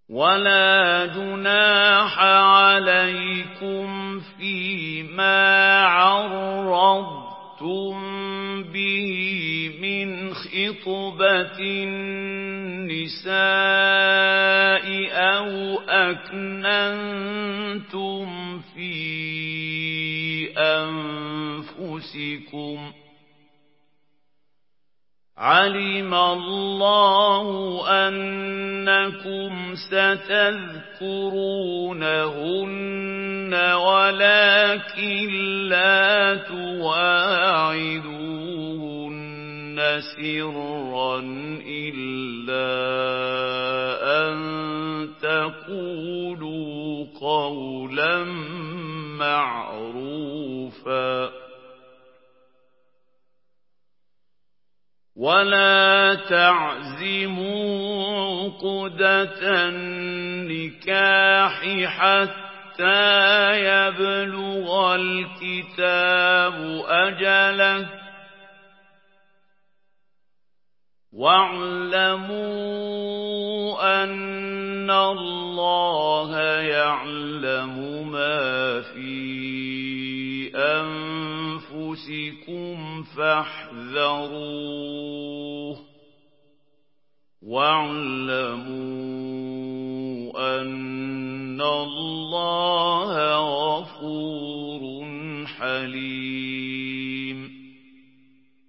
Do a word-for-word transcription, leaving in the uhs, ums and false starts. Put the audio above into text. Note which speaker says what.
Speaker 1: ولا جناح عليكم فيما عرضتم به من خطبة النساء أو أكننتم في أنفسكم علم الله أنكم ستذكرونهن ولكن لا تواعدوهن سرا إلا أن تقولوا قولا معروفا ولا تعزموا عقدة النكاح حتى يبلغ الكتاب أجله واعلموا أن الله يعلم ما في أنفسكم فاحذروه واعلموا أن الله